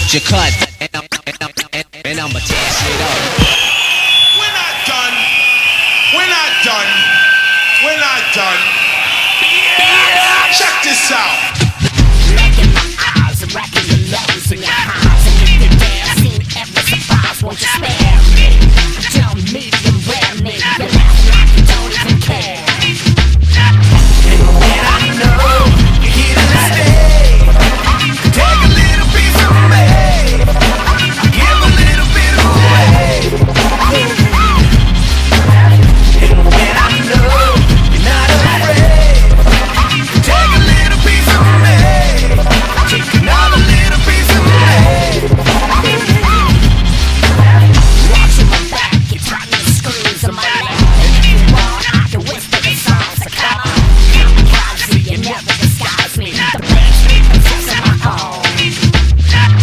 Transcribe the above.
your cut, and I'ma tear shit up. We're not done. We're not done. We're not done. Check this out.